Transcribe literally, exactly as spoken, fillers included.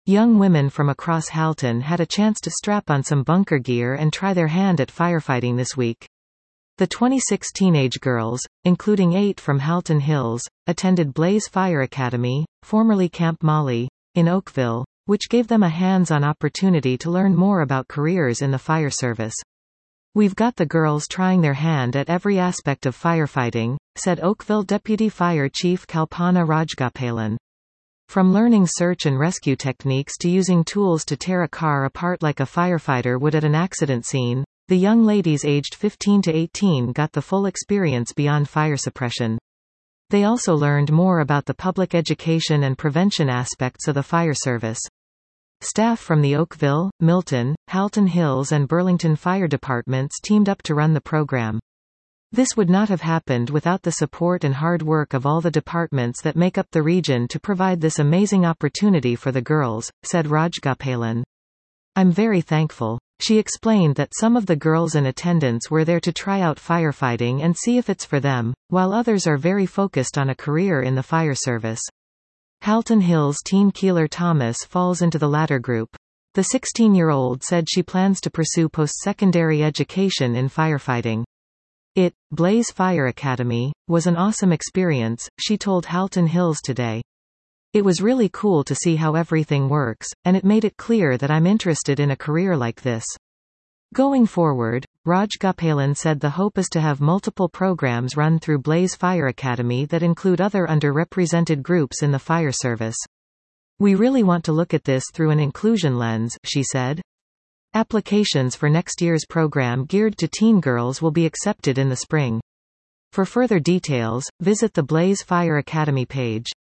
Young women from across Halton had a chance to strap on some bunker gear and try their hand at firefighting this week. The twenty-six teenage girls, including eight from Halton Hills, attended Blaze Fire Academy, formerly Camp Molly, in Oakville, which gave them a hands-on opportunity to learn more about careers in the fire service. "We've got the girls trying their hand at every aspect of firefighting," said Oakville Deputy Fire Chief Kalpana Rajgopalan. From learning search and rescue techniques to using tools to tear a car apart like a firefighter would at an accident scene, the young ladies aged fifteen to eighteen got the full experience beyond fire suppression. They also learned more about the public education and prevention aspects of the fire service. Staff from the Oakville, Milton, Halton Hills and Burlington fire departments teamed up to run the program. This would not have happened without the support and hard work of all the departments that make up the region to provide this amazing opportunity for the girls, said Rajgopalan. "I'm very thankful." She explained that some of the girls in attendance were there to try out firefighting and see if it's for them, while others are very focused on a career in the fire service. Halton Hills teen Keeler Thomas falls into the latter group. The sixteen-year-old said she plans to pursue post-secondary education in firefighting. It, Blaze Fire Academy, was an awesome experience, she told Halton Hills today. "It was really cool to see how everything works, and it made it clear that I'm interested in a career like this." Going forward, Rajgopalan said the hope is to have multiple programs run through Blaze Fire Academy that include other underrepresented groups in the fire service. "We really want to look at this through an inclusion lens," she said. Applications for next year's program geared to teen girls will be accepted in the spring. For further details, visit the Blaze Fire Academy page.